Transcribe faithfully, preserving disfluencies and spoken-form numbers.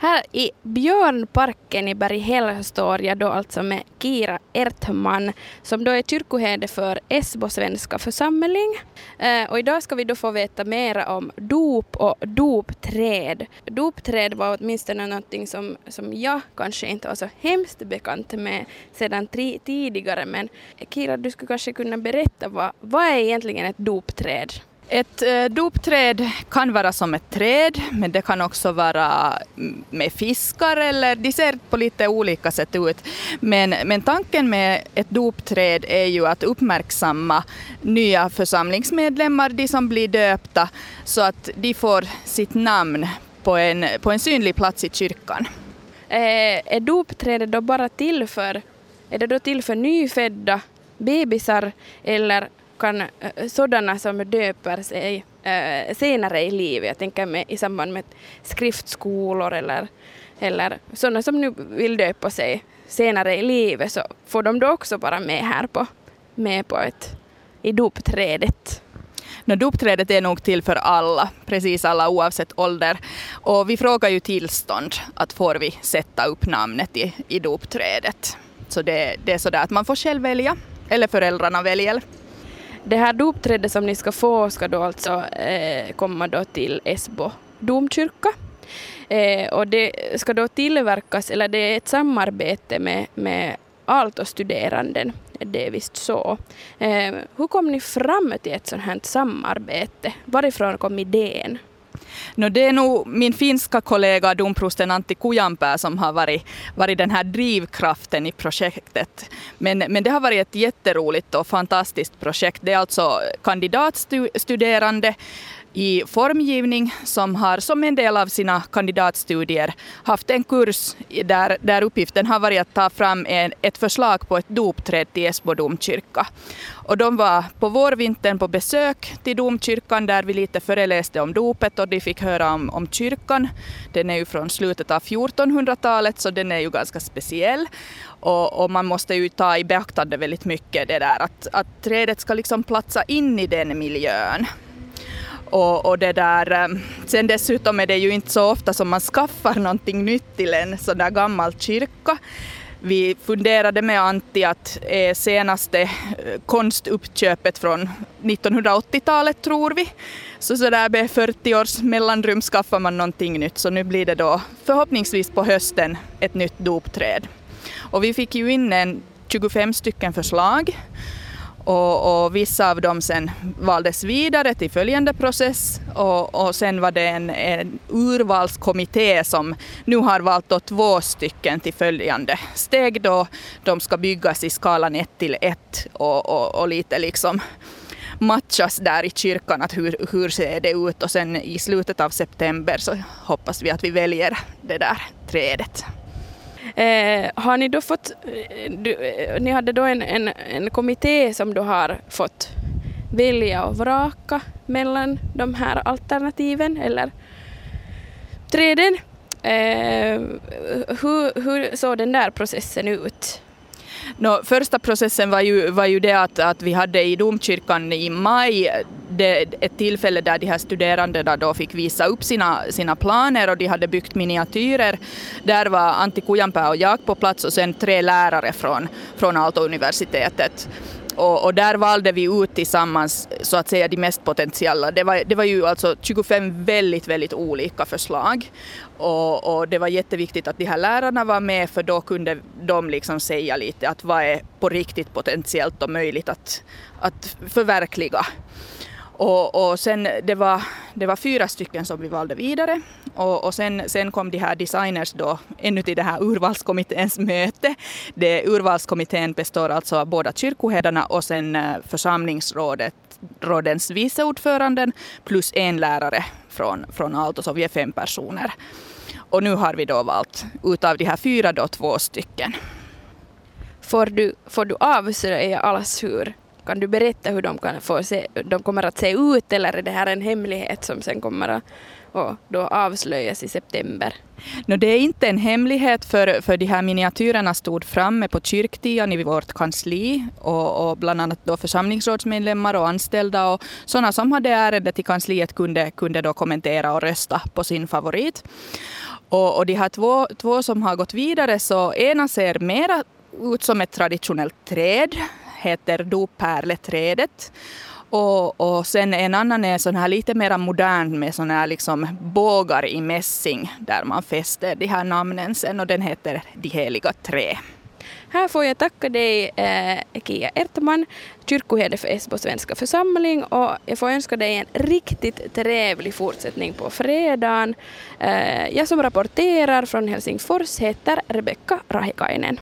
Här i Björnparken i Berghäll står jag då alltså med Kira Ertman som då är kyrkoherde för Esbo svenska församling. Eh, och idag ska vi då få veta mer om dop och dopträd. Dopträd var åtminstone någonting som, som jag kanske inte var så hemskt bekant med sedan tri- tidigare. Men Kira, du skulle kanske kunna berätta vad, vad är egentligen ett dopträd? Ett eh, dopträd kan vara som ett träd, men det kan också vara med fiskar eller de ser på lite olika sätt ut. Men, men tanken med ett dopträd är ju att uppmärksamma nya församlingsmedlemmar, de som blir döpta, så att de får sitt namn på en, på en synlig plats i kyrkan. Eh, är dopträdet då bara till för, är det då till för nyfödda bebisar eller kan sådana som döper sig äh, senare i livet, jag tänker med, i samband med skriftskolor eller, eller sådana som nu vill döpa sig senare i livet, så får de då också vara med här på, med på ett, i dopträdet. No, dopträdet är nog till för alla, precis alla oavsett ålder. Och vi frågar ju tillstånd att får vi sätta upp namnet i, i dopträdet. Så det, det är sådär att man får själv välja, eller föräldrarna väljer. Det här dopträdet som ni ska få ska då alltså eh, komma då till Esbo domkyrka. Eh, och det ska då tillverkas, eller det är ett samarbete med, med Aalto-studeranden. Det är visst så. Eh, hur kom ni fram till ett sådant här samarbete? Varifrån kom idén? No, det är nog min finska kollega domprosten Antti Kujanpää som har varit, varit den här drivkraften i projektet. Men, men det har varit ett jätteroligt och fantastiskt projekt. Det är alltså kandidatstuderande i formgivning som har som en del av sina kandidatstudier haft en kurs där, där uppgiften har varit att ta fram en, ett förslag på ett dopträd till Esbo domkyrka. Och de var på vårvintern på besök till domkyrkan där vi lite föreläste om dopet och de fick höra om, om kyrkan. Den är ju från slutet av fjortonhundratalet så den är ju ganska speciell. Och, och man måste ju ta i beaktande väldigt mycket det där att, att trädet ska liksom platsa in i den miljön. Och, och det där, sen dessutom är det ju inte så ofta som man skaffar någonting nytt till en sån där gammal kyrka. Vi funderade med Antti att är senaste konstuppköpet från nittonhundraåttiotalet tror vi. Så, så där med fyrtio års mellanrum skaffar man någonting nytt. Så nu blir det då förhoppningsvis på hösten ett nytt dopträd. Och vi fick ju in en tjugofem stycken förslag. Och, och vissa av dem sen valdes vidare till följande process och, och sen var det en, en urvalskommitté som nu har valt då två stycken till följande steg då de ska byggas i skalan ett till ett och, och, och lite liksom matchas där i kyrkan att hur, hur ser det ut och sen i slutet av september så hoppas vi att vi väljer det där trädet. Eh, har ni då fått, du, ni hade då en, en, en kommitté som då har fått välja och vraka mellan de här alternativen eller träden. Eh, hur, hur såg den där processen ut? No, första processen var ju, var ju det att, att vi hade i domkyrkan i maj det, ett tillfälle där de här studerandena då fick visa upp sina, sina planer och de hade byggt miniatyrer. Där var Antti Kujanpää och jag på plats och sen tre lärare från, från Aalto-universitetet. Och, och där valde vi ut tillsammans så att säga de mest potentiella. Det var, det var ju alltså tjugofem väldigt, väldigt olika förslag. Och, och det var jätteviktigt att de här lärarna var med för då kunde de liksom säga lite att vad är på riktigt potentiellt och möjligt att, att förverkliga. Och, och sen det var, det var fyra stycken som vi valde vidare och, och sen, sen kom de här designers då ännu till det här urvalskommitténs möte. Det, urvalskommittén består alltså av båda kyrkoherdarna och sen församlingsrådet, rådens viceordföranden plus en lärare från, från Aalto, så vi är fem personer. Och nu har vi då valt utav de här fyra då två stycken. Får du, får du avslöja alls hur? Kan du berätta hur de, kan få se, de kommer att se ut eller är det här en hemlighet som sen kommer att och då avslöjas i september? No, det är inte en hemlighet för, för de här miniatyrerna stod framme på kyrktian i vårt kansli och, och bland annat då församlingsrådsmedlemmar och anställda och sådana som hade ärende till kansliet kunde, kunde då kommentera och rösta på sin favorit. Och, och de här två, två som har gått vidare, så ena ser mera ut som ett traditionellt träd, heter dopärleträdet. Och, och sen en annan är sån här lite mer modern med såna här liksom bågar i mässing där man fäster de här namnen sen, och den heter De heliga trä. Här får jag tacka dig eh, Kia Ertman, kyrkoherde för Esbo svenska församling, och jag får önska dig en riktigt trevlig fortsättning på fredagen. Eh, jag som rapporterar från Helsingfors heter Rebecka Rahikainen.